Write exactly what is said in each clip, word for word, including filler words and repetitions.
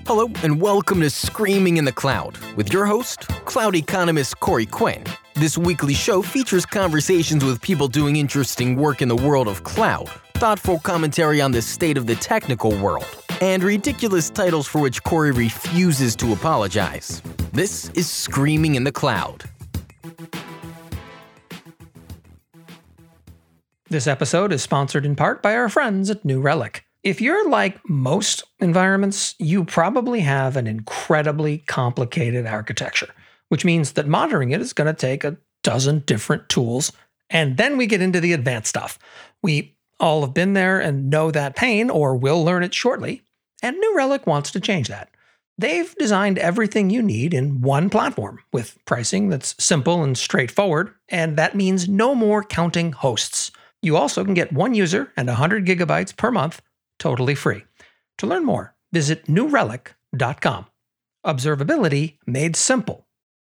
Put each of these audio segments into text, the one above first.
Hello, and welcome to Screaming in the Cloud with your host, cloud economist Corey Quinn. This weekly show features conversations with people doing interesting work in the world of cloud, thoughtful commentary on the state of the technical world, and ridiculous titles for which Corey refuses to apologize. This is Screaming in the Cloud. This episode is sponsored in part by our friends at New Relic. If you're like most environments, you probably have an incredibly complicated architecture, which means that monitoring it is going to take a dozen different tools. And then we get into the advanced stuff. We all have been there and know that pain, or will learn it shortly. And New Relic wants to change that. They've designed everything you need in one platform with pricing that's simple and straightforward. And that means no more counting hosts. You also can get one user and one hundred gigabytes per month totally free. To learn more, visit new relic dot com. Observability made simple.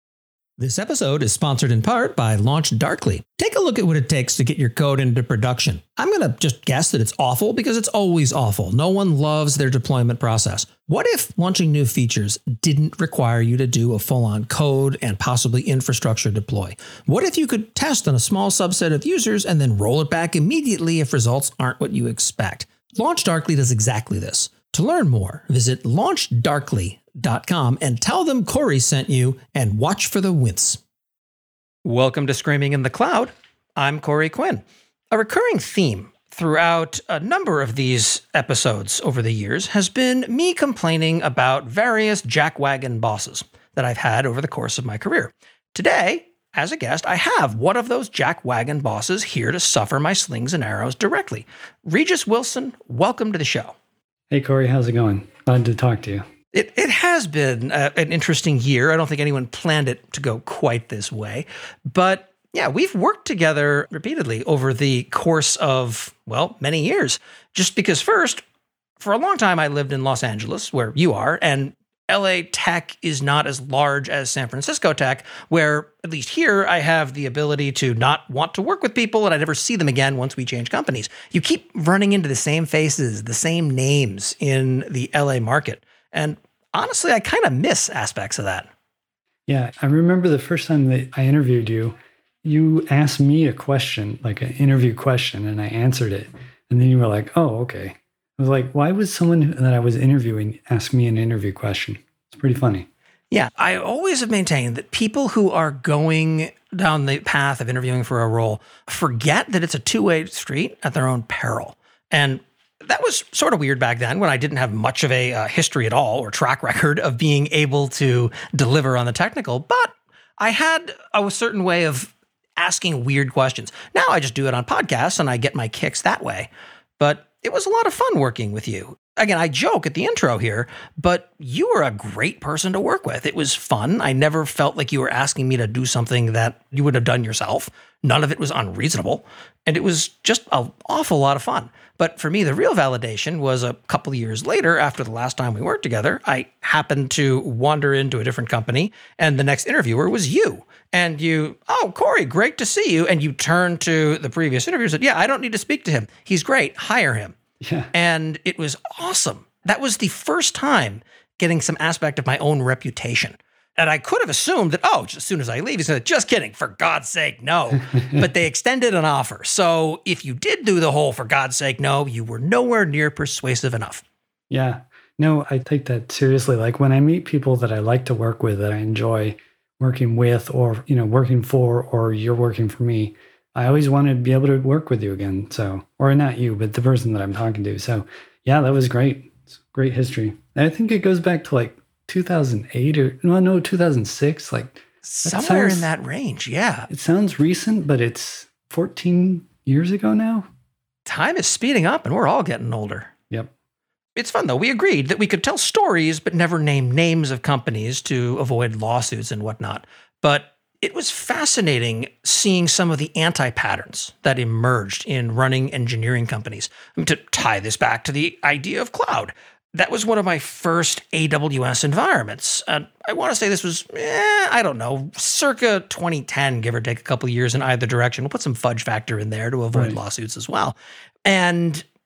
This episode is sponsored in part by LaunchDarkly. Take a look at what it takes to get your code into production. I'm going to just guess that it's awful because it's always awful. No one loves their deployment process. What if launching new features didn't require you to do a full-on code and possibly infrastructure deploy? What if you could test on a small subset of users and then roll it back immediately if results aren't what you expect? LaunchDarkly does exactly this. To learn more, visit launch darkly dot com and tell them Corey sent you, and watch for the wince. Welcome to Screaming in the Cloud. I'm Corey Quinn. A recurring theme throughout a number of these episodes over the years has been me complaining about various jackwagon bosses that I've had over the course of my career. Today, as a guest, I have one of those jackwagon bosses here to suffer my slings and arrows directly. Regis Wilson, welcome to the show. Hey, Corey, how's it going? Glad to talk to you. It it has been a, an interesting year. I don't think anyone planned it to go quite this way. But yeah, we've worked together repeatedly over the course of, well, many years. Just because first, for a long time, I lived in Los Angeles, where you are, and L A tech is not as large as San Francisco tech, where at least here I have the ability to not want to work with people and I never see them again once we change companies. You keep running into the same faces, the same names in the L A market. And honestly, I kind of miss aspects of that. Yeah, I remember the first time that I interviewed you, you asked me a question, like an interview question, and I answered it. And then you were like, oh, okay. I was like, why would someone that I was interviewing ask me an interview question? It's pretty funny. Yeah, I always have maintained that people who are going down the path of interviewing for a role forget that it's a two-way street at their own peril. And that was sort of weird back then when I didn't have much of a uh, history at all or track record of being able to deliver on the technical, but I had a certain way of asking weird questions. Now I just do it on podcasts and I get my kicks that way. But it was a lot of fun working with you. Again, I joke at the intro here, but you were a great person to work with. It was fun. I never felt like you were asking me to do something that you would have done yourself. None of it was unreasonable. And it was just an awful lot of fun. But for me, the real validation was a couple of years later, after the last time we worked together, I happened to wander into a different company, and the next interviewer was you. And you, oh, Corey, great to see you. And you turned to the previous interviewer and said, yeah, I don't need to speak to him. He's great. Hire him. Yeah. And it was awesome. That was the first time getting some aspect of my own reputation. And I could have assumed that, oh, just as soon as I leave, he's going to, just kidding, for God's sake, no. But they extended an offer. So if you did do the whole, for God's sake, no, you were nowhere near persuasive enough. Yeah. No, I take that seriously. Like when I meet people that I like to work with, that I enjoy working with, or, you know, working for, or you're working for me, I always want to be able to work with you again. So, or not you, but the person that I'm talking to. So yeah, that was great. It's great history. And I think it goes back to like two thousand eight or no, no, two thousand six, like somewhere sounds, in that range. Yeah. It sounds recent, but it's fourteen years ago now. Time is speeding up and we're all getting older. Yep. It's fun though. We agreed that we could tell stories, but never name names of companies to avoid lawsuits and whatnot. But it was fascinating seeing some of the anti-patterns that emerged in running engineering companies. I mean, to tie this back to the idea of cloud, that was one of my first A W S environments. And I want to say this was, eh, I don't know, circa twenty ten, give or take a couple of years in either direction. We'll put some fudge factor in there to avoid right. lawsuits as well. And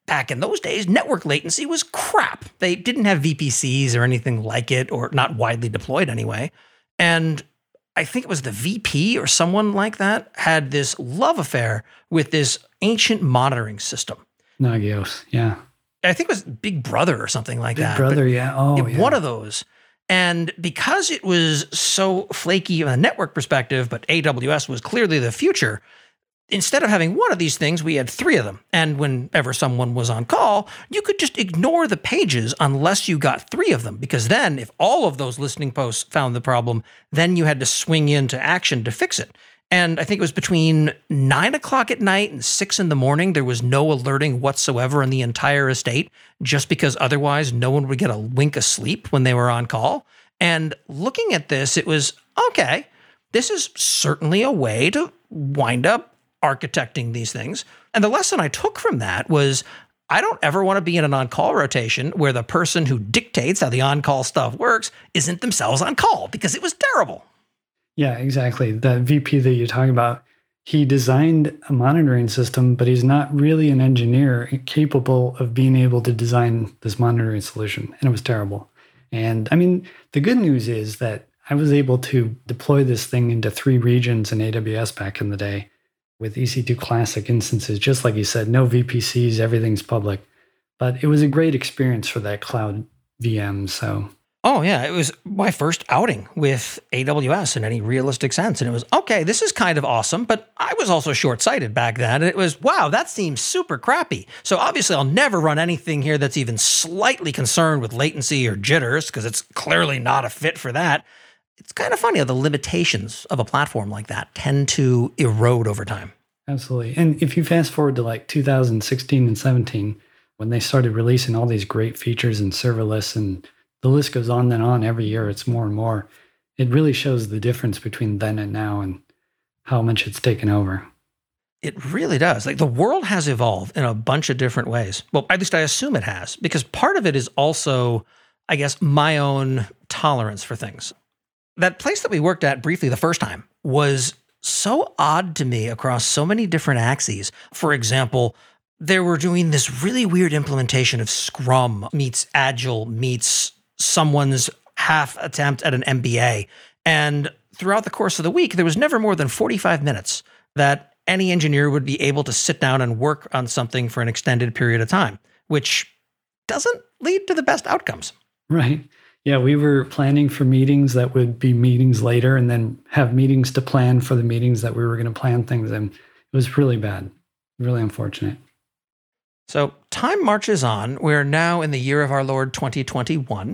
back in those days, network latency was crap. They didn't have V P Cs or anything like it, or not widely deployed anyway. And I think it was the V P or someone like that had this love affair with this ancient monitoring system. Nagios, yeah. I think it was Big Brother or something like Big that. Brother, yeah. Oh, it, yeah. One of those. And because it was so flaky from a network perspective, but A W S was clearly the future, instead of having one of these things, we had three of them. And whenever someone was on call, you could just ignore the pages unless you got three of them. Because then if all of those listening posts found the problem, then you had to swing into action to fix it. And I think it was between nine o'clock at night and six in the morning, there was no alerting whatsoever in the entire estate, just because otherwise no one would get a wink of sleep when they were on call. And looking at this, it was, okay, this is certainly a way to wind up architecting these things. And the lesson I took from that was, I don't ever want to be in an on-call rotation where the person who dictates how the on-call stuff works isn't themselves on call, because it was terrible. Yeah, exactly. The V P that you're talking about, he designed a monitoring system, but he's not really an engineer capable of being able to design this monitoring solution. And it was terrible. And I mean, the good news is that I was able to deploy this thing into three regions in A W S back in the day with E C two Classic instances. Just like you said, no V P Cs, everything's public. But it was a great experience for that cloud V M. So. Oh, yeah. It was my first outing with A W S in any realistic sense. And it was, okay, this is kind of awesome, but I was also short-sighted back then. It was, wow, that seems super crappy. So obviously I'll never run anything here that's even slightly concerned with latency or jitters, because it's clearly not a fit for that. It's kind of funny how the limitations of a platform like that tend to erode over time. Absolutely. And if you fast forward to like two thousand sixteen and seventeen, when they started releasing all these great features in serverless, and the list goes on and on every year, it's more and more. It really shows the difference between then and now and how much it's taken over. It really does. Like, the world has evolved in a bunch of different ways. Well, at least I assume it has, because part of it is also, I guess, my own tolerance for things. That place that we worked at briefly the first time was so odd to me across so many different axes. For example, they were doing this really weird implementation of Scrum meets Agile meets someone's half attempt at an M B A. And throughout the course of the week, there was never more than forty-five minutes that any engineer would be able to sit down and work on something for an extended period of time, which doesn't lead to the best outcomes. Right. Yeah, we were planning for meetings that would be meetings later, and then have meetings to plan for the meetings that we were going to plan things in. It was really bad, really unfortunate. So time marches on. We're now in the year of our Lord twenty twenty-one,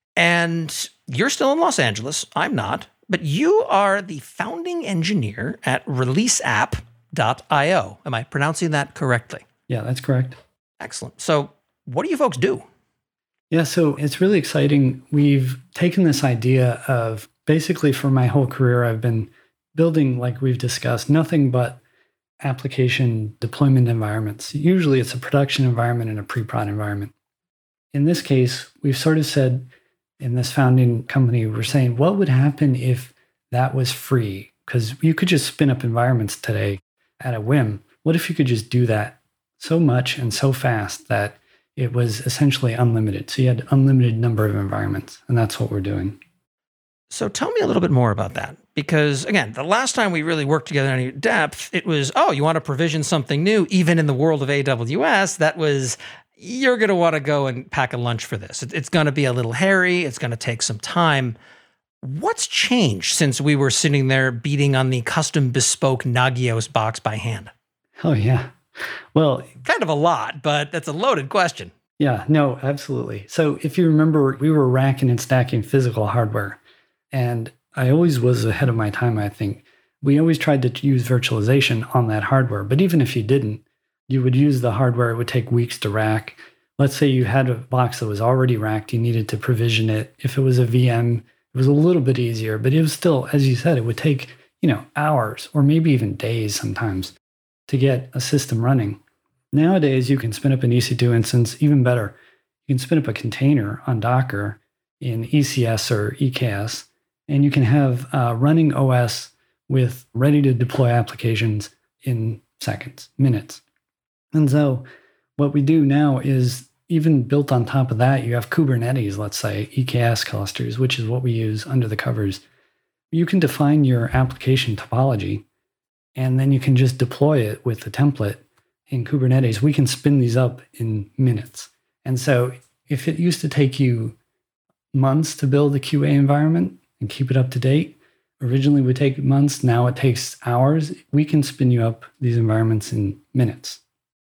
and you're still in Los Angeles. I'm not, but you are the founding engineer at release app dot io. Am I pronouncing that correctly? Yeah, that's correct. Excellent. So what do you folks do? Yeah, so it's really exciting. We've taken this idea of, basically for my whole career, I've been building, like we've discussed, nothing but application deployment environments. Usually it's a production environment and a pre-prod environment. In this case, we've sort of said, in this founding company, we're saying, what would happen if that was free? Because you could just spin up environments today at a whim. What if you could just do that so much and so fast that it was essentially unlimited? So you had unlimited number of environments, and that's what we're doing. So tell me a little bit more about that. Because again, the last time we really worked together in any depth, it was, oh, you want to provision something new, even in the world of A W S, that was, you're going to want to go and pack a lunch for this. It's going to be a little hairy. It's going to take some time. What's changed since we were sitting there beating on the custom bespoke Nagios box by hand? Oh, yeah. Well, kind of a lot, but that's a loaded question. Yeah, no, absolutely. So if you remember, we were racking and stacking physical hardware. And I always was ahead of my time, I think. We always tried to use virtualization on that hardware. But even if you didn't, you would use the hardware. It would take weeks to rack. Let's say you had a box that was already racked. You needed to provision it. If it was a V M, it was a little bit easier. But it was still, as you said, it would take, you know, hours or maybe even days sometimes to get a system running. Nowadays, you can spin up an E C two instance, even better. You can spin up a container on Docker in E C S or E K S, and you can have uh, running O S with ready-to-deploy applications in seconds, minutes. And so what we do now is even built on top of that, you have Kubernetes, let's say, E K S clusters, which is what we use under the covers. You can define your application topology, and then you can just deploy it with the template in Kubernetes. We can spin these up in minutes. And so if it used to take you months to build a Q A environment and keep it up to date, originally would take months, now it takes hours. We can spin you up these environments in minutes.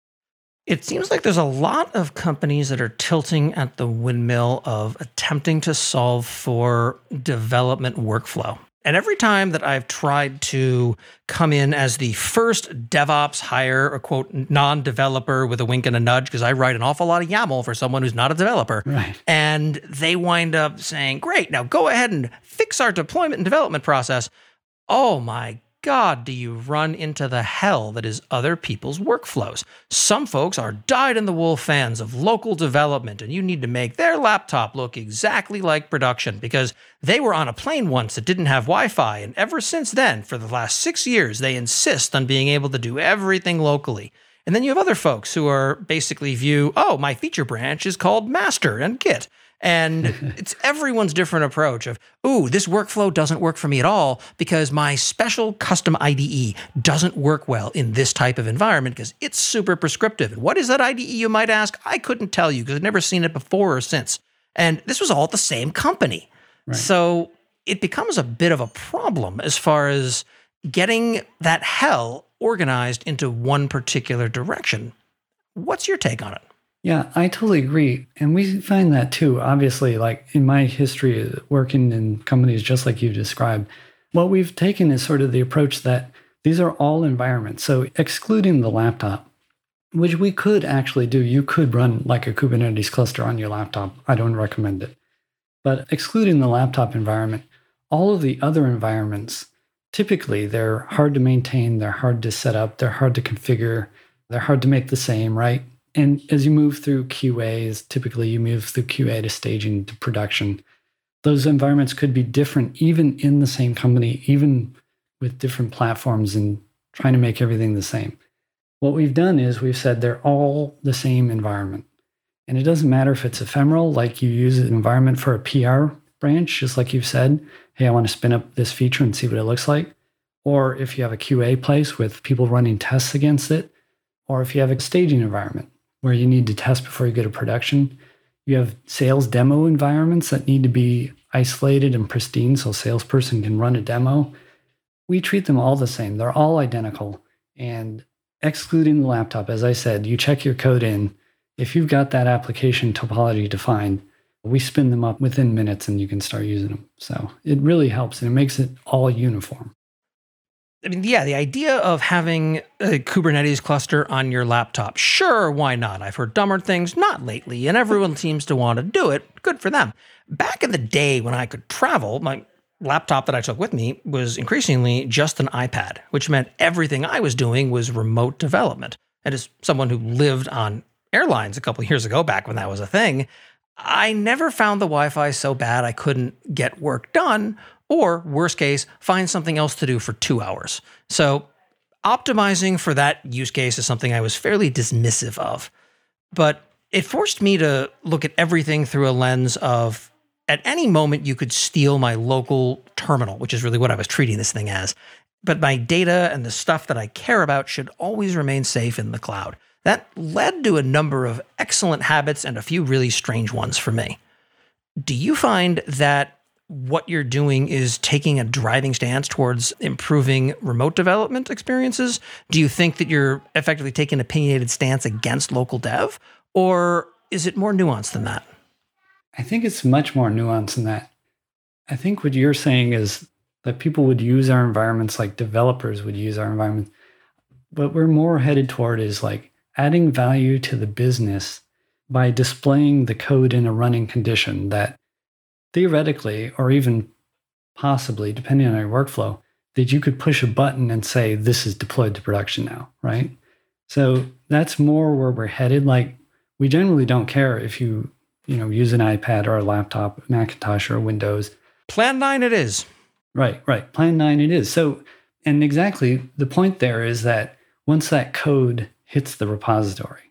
It seems like there's a lot of companies that are tilting at the windmill of attempting to solve for development workflow. And every time that I've tried to come in as the first DevOps hire, a quote, non-developer with a wink and a nudge, because I write an awful lot of YAML for someone who's not a developer, right. And they wind up saying, great, now go ahead and fix our deployment and development process. Oh my God, do you run into the hell that is other people's workflows? Some folks are dyed-in-the-wool fans of local development, and you need to make their laptop look exactly like production because they were on a plane once that didn't have Wi-Fi, and ever since then, for the last six years, they insist on being able to do everything locally. And then you have other folks who are basically view, oh, my feature branch is called master and Git. And it's everyone's different approach of, ooh, this workflow doesn't work for me at all because my special custom I D E doesn't work well in this type of environment because it's super prescriptive. And what is that I D E, you might ask? I couldn't tell you because I've never seen it before or since. And this was all at the same company. Right. So it becomes a bit of a problem as far as getting that hell organized into one particular direction. What's your take on it? Yeah, I totally agree. And we find that too. Obviously, like in my history working in companies just like you described, what we've taken is sort of the approach that these are all environments. So excluding the laptop, which we could actually do, you could run like a Kubernetes cluster on your laptop. I don't recommend it. But excluding the laptop environment, all of the other environments, typically they're hard to maintain, they're hard to set up, they're hard to configure, they're hard to make the same, right? And as you move through Q As, typically you move through Q A to staging to production. Those environments could be different even in the same company, even with different platforms and trying to make everything the same. What we've done is we've said they're all the same environment. And it doesn't matter if it's ephemeral, like you use an environment for a P R branch, just like you've said, hey, I want to spin up this feature and see what it looks like. Or if you have a Q A place with people running tests against it, or if you have a staging environment where you need to test before you go to production. You have sales demo environments that need to be isolated and pristine so a salesperson can run a demo. We treat them all the same. They're all identical. And excluding the laptop, as I said, you check your code in. If you've got that application topology defined, we spin them up within minutes and you can start using them. So it really helps and it makes it all uniform. I mean, yeah, the idea of having a Kubernetes cluster on your laptop, sure, why not? I've heard dumber things, not lately, and everyone seems to want to do it. Good for them. Back in the day when I could travel, my laptop that I took with me was increasingly just an iPad, which meant everything I was doing was remote development. And as someone who lived on airlines a couple of years ago, back when that was a thing, I never found the Wi-Fi so bad I couldn't get work done, or worst case, find something else to do for two hours. So optimizing for that use case is something I was fairly dismissive of. But it forced me to look at everything through a lens of, at any moment, you could steal my local terminal, which is really what I was treating this thing as. But my data and the stuff that I care about should always remain safe in the cloud. That led to a number of excellent habits and a few really strange ones for me. Do you find that what you're doing is taking a driving stance towards improving remote development experiences? Do you think that you're effectively taking an opinionated stance against local dev? Or is it more nuanced than that? I think it's much more nuanced than that. I think what you're saying is that people would use our environments like developers would use our environments. What we're more headed toward is like adding value to the business by displaying the code in a running condition that theoretically, or even possibly, depending on your workflow, that you could push a button and say, this is deployed to production now, right? So that's more where we're headed. Like, we generally don't care if you, you know, use an iPad or a laptop, Macintosh or Windows. Plan nine it is. Right, right. Plan nine it is. So, and exactly the point there is that once that code hits the repository,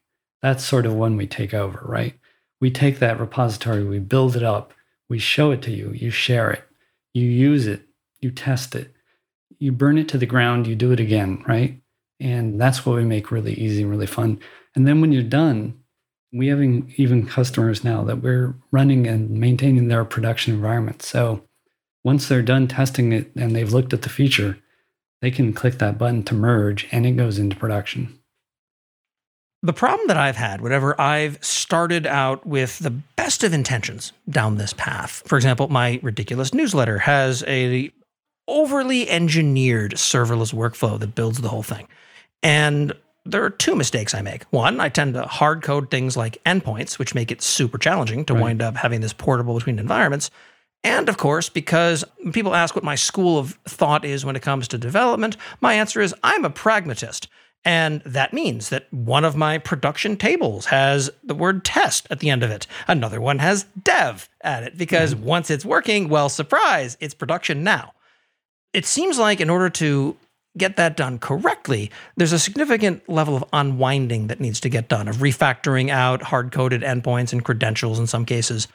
That's sort of when we take over, right? We take that repository, we build it up, we show it to you, you share it, you use it, you test it, you burn it to the ground, you do it again, right? And that's what we make really easy and really fun. And then when you're done, we have even customers now that we're running and maintaining their production environment. So once they're done testing it and they've looked at the feature, they can click that button to merge and it goes into production. The problem that I've had, whenever I've started out with the best of intentions down this path, for example, my ridiculous newsletter has a overly engineered serverless workflow that builds the whole thing. And there are two mistakes I make. One, I tend to hard code things like endpoints, which make it super challenging to right. wind up having this portable between environments. And of course, because people ask what my school of thought is when it comes to development, my answer is I'm a pragmatist. And that means that one of my production tables has the word test at the end of it. Another one has dev at it, because mm-hmm. once it's working, well, surprise, it's production now. It seems like in order to get that done correctly, there's a significant level of unwinding that needs to get done, of refactoring out hard-coded endpoints and credentials in some cases.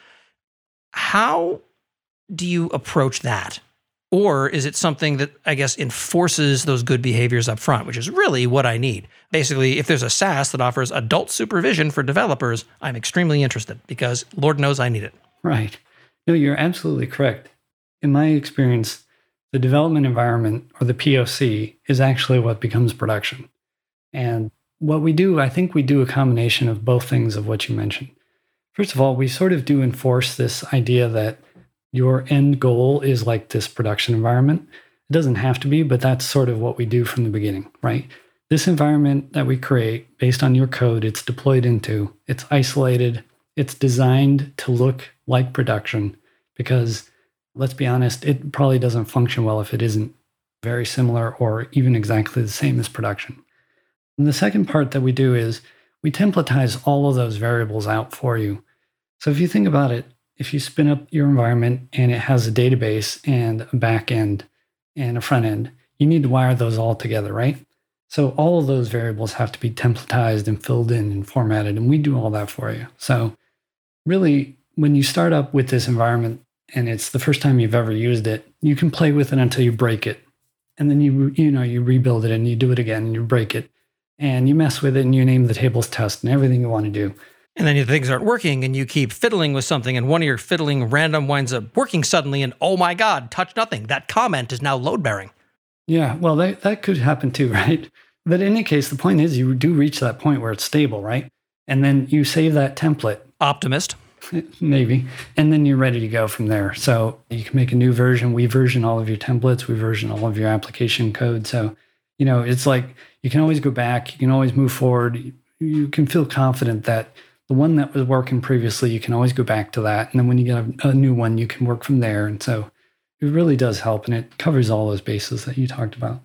How do you approach that? Or is it something that, I guess, enforces those good behaviors up front, which is really what I need? Basically, if there's a SaaS that offers adult supervision for developers, I'm extremely interested because Lord knows I need it. Right. No, you're absolutely correct. In my experience, the development environment, or the P O C, is actually what becomes production. And what we do, I think we do a combination of both things of what you mentioned. First of all, we sort of do enforce this idea that your end goal is like this production environment. It doesn't have to be, but that's sort of what we do from the beginning, right? This environment that we create based on your code, it's deployed into, it's isolated, it's designed to look like production because, let's be honest, it probably doesn't function well if it isn't very similar or even exactly the same as production. And the second part that we do is we templatize all of those variables out for you. So if you think about it, if you spin up your environment and it has a database and a back end and a front end, you need to wire those all together, right? So all of those variables have to be templatized and filled in and formatted, and we do all that for you. So really, when you start up with this environment and it's the first time you've ever used it, you can play with it until you break it. And then you you know you rebuild it and you do it again and you break it. And you mess with it and you name the tables test and everything you want to do. And then things aren't working and you keep fiddling with something and one of your fiddling random winds up working suddenly and, oh my God, touch nothing. That comment is now load-bearing. Yeah, well, that, that could happen too, right? But in any case, the point is you do reach that point where it's stable, right? And then you save that template. Optimist. Maybe. And then you're ready to go from there. So you can make a new version. We version all of your templates. We version all of your application code. So, you know, it's like you can always go back. You can always move forward. You can feel confident that the one that was working previously, you can always go back to that. And then when you get a, a new one, you can work from there. And so it really does help. And it covers all those bases that you talked about.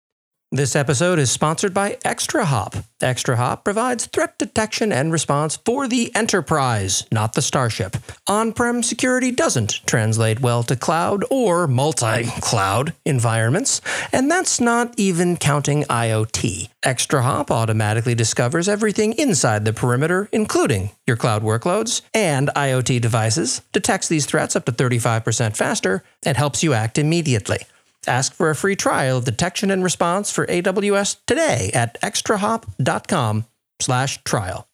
This episode is sponsored by ExtraHop. ExtraHop provides threat detection and response for the enterprise, not the starship. On-prem security doesn't translate well to cloud or multi-cloud environments, and that's not even counting IoT. ExtraHop automatically discovers everything inside the perimeter, including your cloud workloads and IoT devices, detects these threats up to thirty-five percent faster, and helps you act immediately. Ask for a free trial of detection and response for A W S today at extrahop.com slash trial.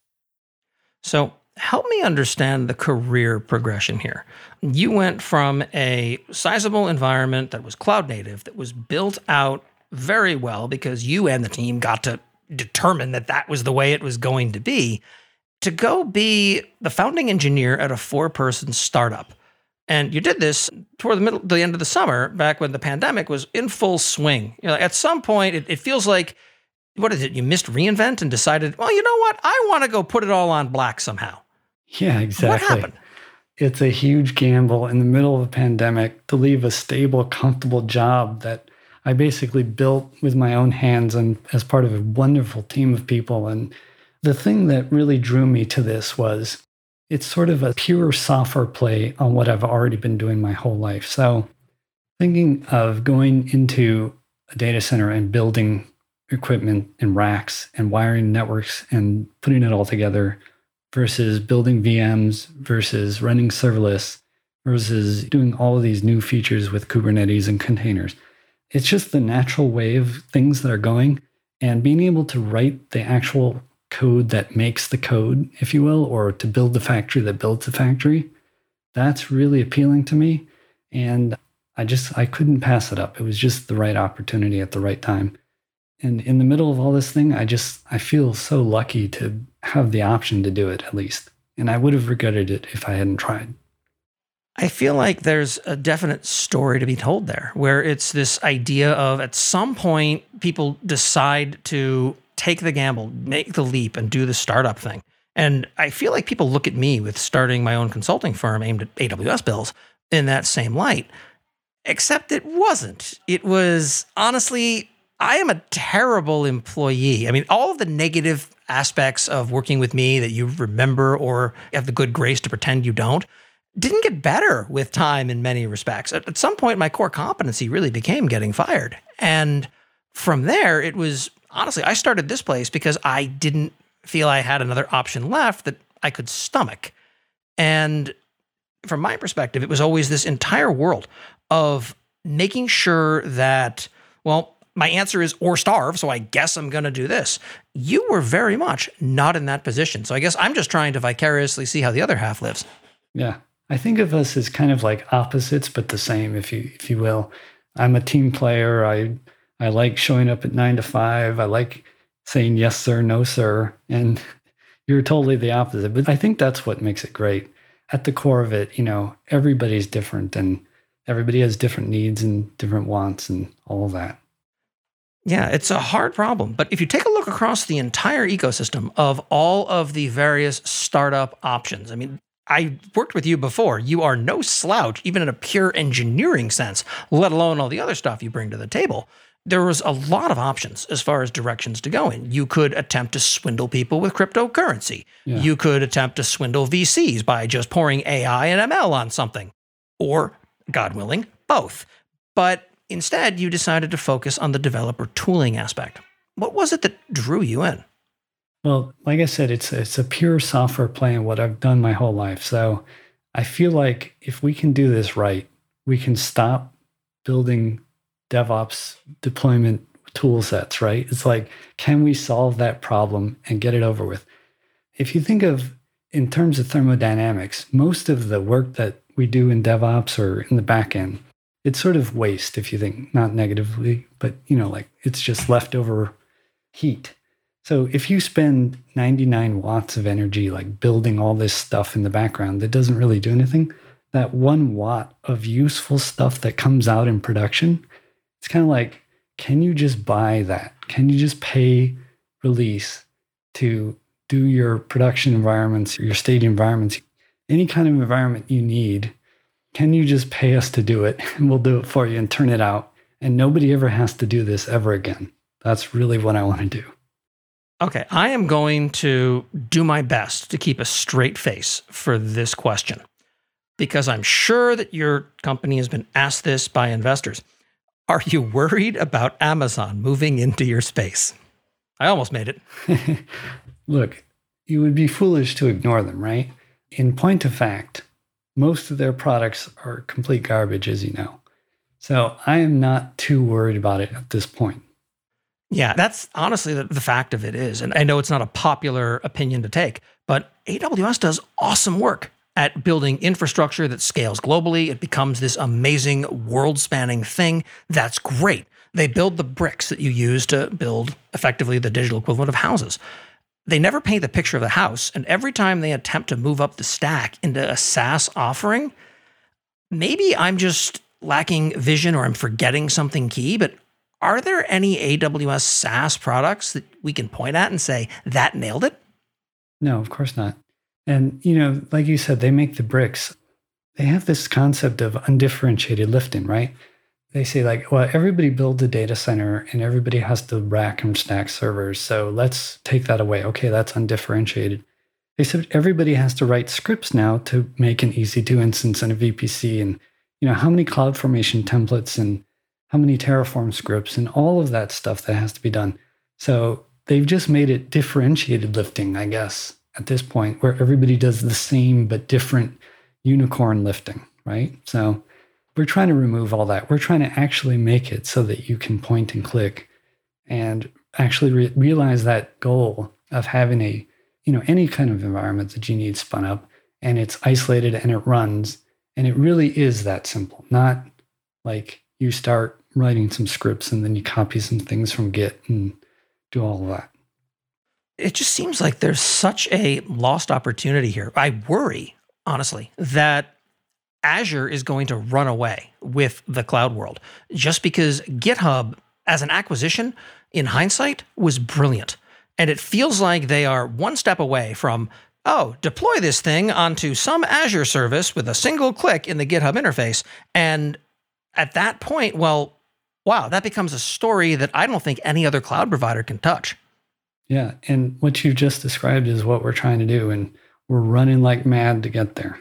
So help me understand the career progression here. You went from a sizable environment that was cloud native, that was built out very well because you and the team got to determine that that was the way it was going to be, to go be the founding engineer at a four-person startup. And you did this toward the middle, the end of the summer, back when the pandemic was in full swing. You know, at some point, it, it feels like, what is it? You missed reInvent and decided, well, you know what? I want to go put it all on black somehow. Yeah, exactly. What happened? It's a huge gamble in the middle of a pandemic to leave a stable, comfortable job that I basically built with my own hands and as part of a wonderful team of people. And the thing that really drew me to this was it's sort of a pure software play on what I've already been doing my whole life. So thinking of going into a data center and building equipment and racks and wiring networks and putting it all together versus building V Ms versus running serverless versus doing all of these new features with Kubernetes and containers. It's just the natural way of things that are going, and being able to write the actual code that makes the code, if you will, or to build the factory that builds the factory, that's really appealing to me. And I just, I couldn't pass it up. It was just the right opportunity at the right time. And in the middle of all this thing, I just, I feel so lucky to have the option to do it at least. And I would have regretted it if I hadn't tried. I feel like there's a definite story to be told there, where it's this idea of at some point, people decide to take the gamble, make the leap, and do the startup thing. And I feel like people look at me with starting my own consulting firm aimed at A W S bills in that same light, except it wasn't. It was, honestly, I am a terrible employee. I mean, all of the negative aspects of working with me that you remember or have the good grace to pretend you don't, didn't get better with time in many respects. At, at some point, my core competency really became getting fired. And from there, it was, honestly, I started this place because I didn't feel I had another option left that I could stomach. And from my perspective, it was always this entire world of making sure that, well, my answer is or starve, so I guess I'm going to do this. You were very much not in that position. So I guess I'm just trying to vicariously see how the other half lives. Yeah. I think of us as kind of like opposites, but the same, if you if you will. I'm a team player. I I like showing up at nine to five. I like saying yes, sir, no, sir. And you're totally the opposite. But I think that's what makes it great. At the core of it, you know, everybody's different and everybody has different needs and different wants and all of that. Yeah, it's a hard problem. But if you take a look across the entire ecosystem of all of the various startup options, I mean, I worked with you before. You are no slouch, even in a pure engineering sense, let alone all the other stuff you bring to the table. There was a lot of options as far as directions to go in. You could attempt to swindle people with cryptocurrency. Yeah. You could attempt to swindle V Cs by just pouring A I and M L on something. Or, God willing, both. But instead, you decided to focus on the developer tooling aspect. What was it that drew you in? Well, like I said, it's it's a pure software play in what I've done my whole life. So I feel like if we can do this right, we can stop building DevOps deployment tool sets, right? It's like, can we solve that problem and get it over with? If you think of, in terms of thermodynamics, most of the work that we do in DevOps or in the back end, it's sort of waste if you think, not negatively, but, you know, like it's just leftover heat. So if you spend ninety-nine watts of energy, like building all this stuff in the background that doesn't really do anything, that one watt of useful stuff that comes out in production, it's kind of like, can you just buy that? Can you just pay release to do your production environments, your state environments, any kind of environment you need? Can you just pay us to do it and we'll do it for you and turn it out? And nobody ever has to do this ever again. That's really what I want to do. Okay, I am going to do my best to keep a straight face for this question, because I'm sure that your company has been asked this by investors. Are you worried about Amazon moving into your space? I almost made it. Look, you would be foolish to ignore them, right? In point of fact, most of their products are complete garbage, as you know. So I am not too worried about it at this point. Yeah, that's honestly the, the fact of it is. And I know it's not a popular opinion to take, but A W S does awesome work at building infrastructure that scales globally. It becomes this amazing world-spanning thing. That's great. They build the bricks that you use to build effectively the digital equivalent of houses. They never paint the picture of the house. And every time they attempt to move up the stack into a SaaS offering, maybe I'm just lacking vision or I'm forgetting something key, but are there any A W S SaaS products that we can point at and say, that nailed it? No, of course not. And, you know, like you said, they make the bricks. They have this concept of undifferentiated lifting, right? They say like, well, everybody builds a data center and everybody has to rack and stack servers. So let's take that away. Okay, that's undifferentiated. They said everybody has to write scripts now to make an E C two instance and a V P C. And, you know, how many CloudFormation templates and how many Terraform scripts and all of that stuff that has to be done. So they've just made it differentiated lifting, I guess, at this point, where everybody does the same but different unicorn lifting, right? So we're trying to remove all that. We're trying to actually make it so that you can point and click and actually re- realize that goal of having a, you know, any kind of environment that you need spun up, and it's isolated and it runs. And it really is that simple, not like you start writing some scripts and then you copy some things from Git and do all of that. It just seems like there's such a lost opportunity here. I worry, honestly, that Azure is going to run away with the cloud world just because GitHub, as an acquisition, in hindsight, was brilliant. And it feels like they are one step away from, oh, deploy this thing onto some Azure service with a single click in the GitHub interface. And at that point, well, wow, that becomes a story that I don't think any other cloud provider can touch. Yeah, and what you just described is what we're trying to do, and we're running like mad to get there.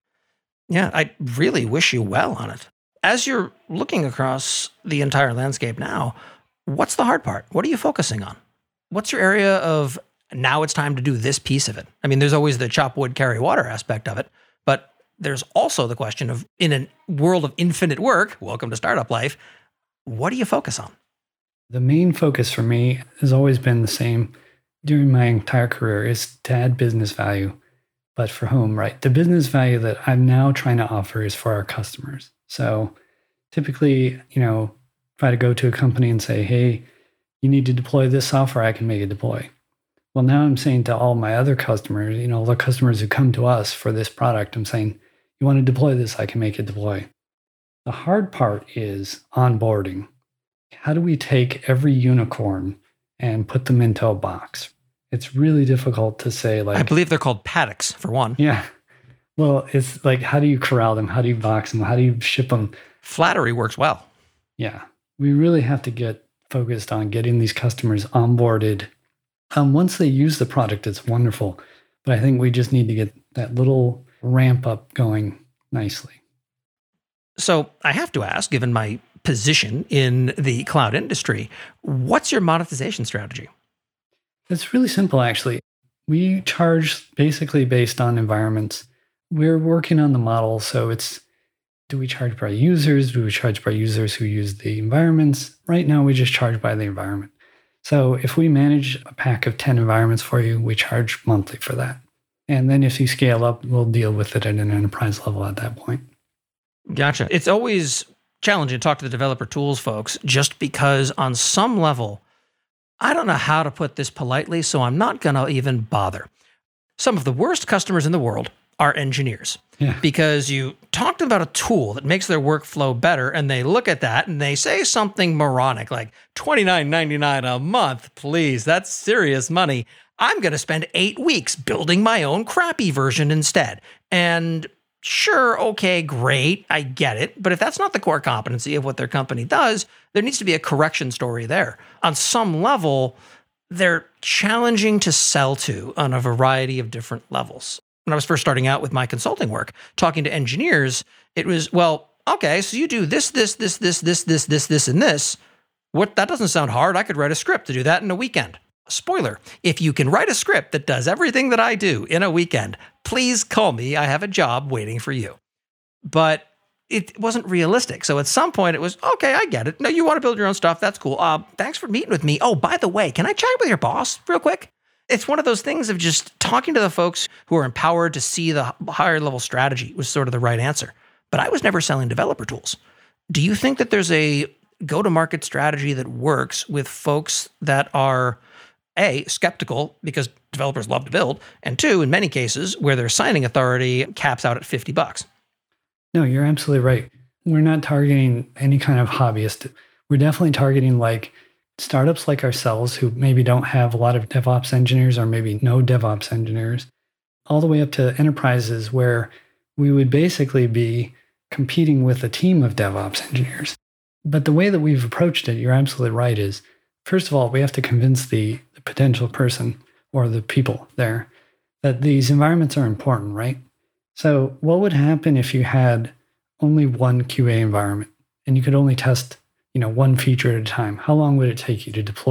Yeah, I really wish you well on it. As you're looking across the entire landscape now, what's the hard part? What are you focusing on? What's your area of, now it's time to do this piece of it? I mean, there's always the chop wood, carry water aspect of it, but there's also the question of, in a world of infinite work, welcome to startup life, what do you focus on? The main focus for me has always been the same during my entire career, is to add business value. But for whom, right? The business value that I'm now trying to offer is for our customers. So typically, you know, if I to go to a company and say, hey, you need to deploy this software, I can make it deploy. Well, now I'm saying to all my other customers, you know, the customers who come to us for this product, I'm saying, you want to deploy this, I can make it deploy. The hard part is onboarding. How do we take every unicorn and put them into a box? It's really difficult to say, like, I believe they're called paddocks, for one. Yeah. Well, it's like, how do you corral them? How do you box them? How do you ship them? Flattery works well. Yeah. We really have to get focused on getting these customers onboarded. Um, once they use the product, it's wonderful. But I think we just need to get that little ramp up going nicely. So I have to ask, given my position in the cloud industry, what's your monetization strategy? It's really simple, actually. We charge basically based on environments. We're working on the model, so it's, do we charge by users? Do we charge by users who use the environments? Right now, we just charge by the environment. So if we manage a pack of ten environments for you, we charge monthly for that. And then if you scale up, we'll deal with it at an enterprise level at that point. Gotcha. It's always challenging to talk to the developer tools folks, just because on some level, I don't know how to put this politely, so I'm not going to even bother. Some of the worst customers in the world are engineers. Yeah. Because you talk to them about a tool that makes their workflow better, and they look at that and they say something moronic like twenty-nine ninety-nine a month, please, that's serious money. I'm going to spend eight weeks building my own crappy version instead. And sure, okay, great, I get it. But if that's not the core competency of what their company does, there needs to be a correction story there. On some level, they're challenging to sell to on a variety of different levels. When I was first starting out with my consulting work, talking to engineers, it was, well, okay, so you do this, this, this, this, this, this, this, this, and this. What? That doesn't sound hard. I could write a script to do that in a weekend. Spoiler, if you can write a script that does everything that I do in a weekend, please call me. I have a job waiting for you. But it wasn't realistic. So at some point it was, okay, I get it. No, you want to build your own stuff. That's cool. Uh, thanks for meeting with me. Oh, by the way, can I chat with your boss real quick? It's one of those things of just talking to the folks who are empowered to see the higher level strategy was sort of the right answer. But I was never selling developer tools. Do you think that there's a go-to-market strategy that works with folks that are, A, skeptical because developers love to build, and two, in many cases, where their signing authority caps out at fifty bucks? No, you're absolutely right. We're not targeting any kind of hobbyist. We're definitely targeting like startups like ourselves who maybe don't have a lot of DevOps engineers or maybe no DevOps engineers, all the way up to enterprises where we would basically be competing with a team of DevOps engineers. But the way that we've approached it, you're absolutely right, is first of all, we have to convince the, the potential person or the people there that these environments are important, right? So what would happen if you had only one Q A environment and you could only test, you know, one feature at a time? How long would it take you to deploy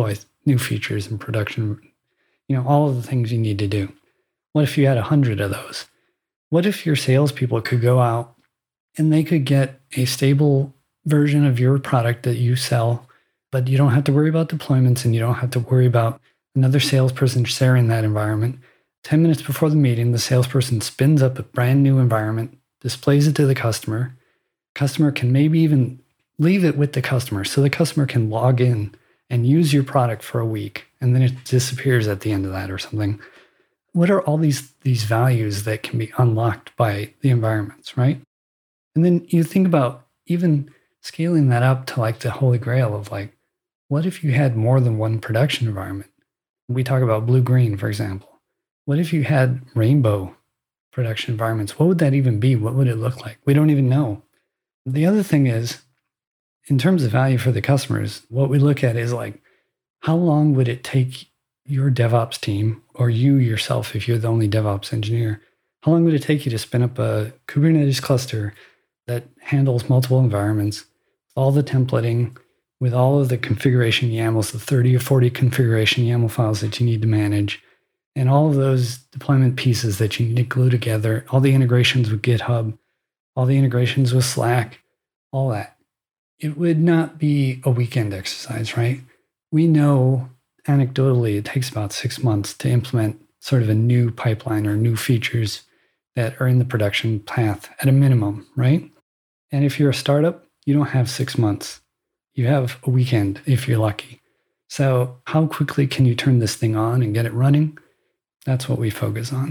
new features and production, you know, all of the things you need to do. What if you had a hundred of those? What if your salespeople could go out and they could get a stable version of your product that you sell, but you don't have to worry about deployments and you don't have to worry about another salesperson sharing that environment. ten minutes before the meeting, the salesperson spins up a brand new environment, displays it to the customer. Customer can maybe even leave it with the customer so the customer can log in and use your product for a week, and then it disappears at the end of that or something. What are all these, these values that can be unlocked by the environments, right? And then you think about even scaling that up to like the holy grail of like, what if you had more than one production environment? We talk about blue-green, for example. What if you had rainbow production environments? What would that even be? What would it look like? We don't even know. The other thing is, in terms of value for the customers, what we look at is like, how long would it take your DevOps team, or you yourself, if you're the only DevOps engineer, how long would it take you to spin up a Kubernetes cluster that handles multiple environments, all the templating, with all of the configuration YAMLs, the thirty or forty configuration YAML files that you need to manage, and all of those deployment pieces that you need to glue together, all the integrations with GitHub, all the integrations with Slack, all that. It would not be a weekend exercise, right? We know anecdotally it takes about six months to implement sort of a new pipeline or new features that are in the production path at a minimum, right? And if you're a startup, you don't have six months. You have a weekend if you're lucky. So how quickly can you turn this thing on and get it running? That's what we focus on.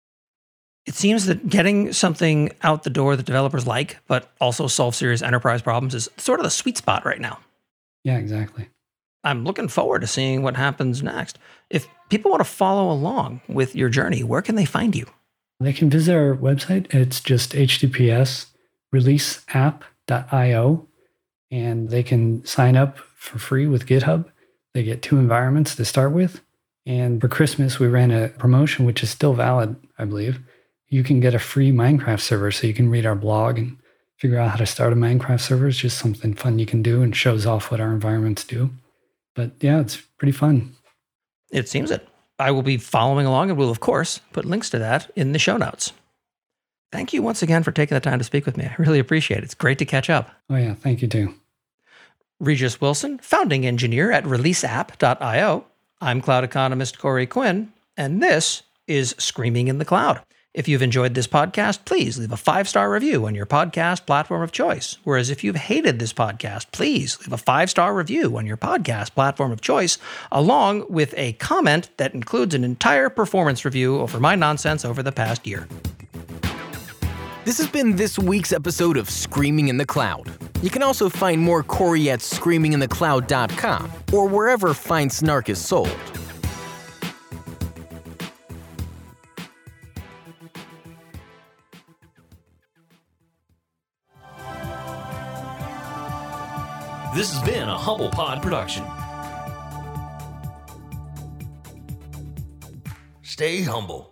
It seems that getting something out the door that developers like, but also solve serious enterprise problems, is sort of the sweet spot right now. Yeah, exactly. I'm looking forward to seeing what happens next. If people want to follow along with your journey, where can they find you? They can visit our website. It's just H T T P S release app dot io, and they can sign up for free with GitHub. They get two environments to start with. And for Christmas, we ran a promotion, which is still valid, I believe. You can get a free Minecraft server, so you can read our blog and figure out how to start a Minecraft server. It's just something fun you can do and shows off what our environments do. But yeah, it's pretty fun. It seems it. I will be following along and will, of course, put links to that in the show notes. Thank you once again for taking the time to speak with me. I really appreciate it. It's great to catch up. Oh yeah, thank you too. Regis Wilson, founding engineer at release app dot io. I'm cloud economist Corey Quinn, and this is Screaming in the Cloud. If you've enjoyed this podcast, please leave a five-star review on your podcast platform of choice. Whereas if you've hated this podcast, please leave a five-star review on your podcast platform of choice, along with a comment that includes an entire performance review over my nonsense over the past year. This has been this week's episode of Screaming in the Cloud. You can also find more Corey at screaming in the cloud dot com or wherever fine snark is sold. This has been a Humble Pod production. Stay humble.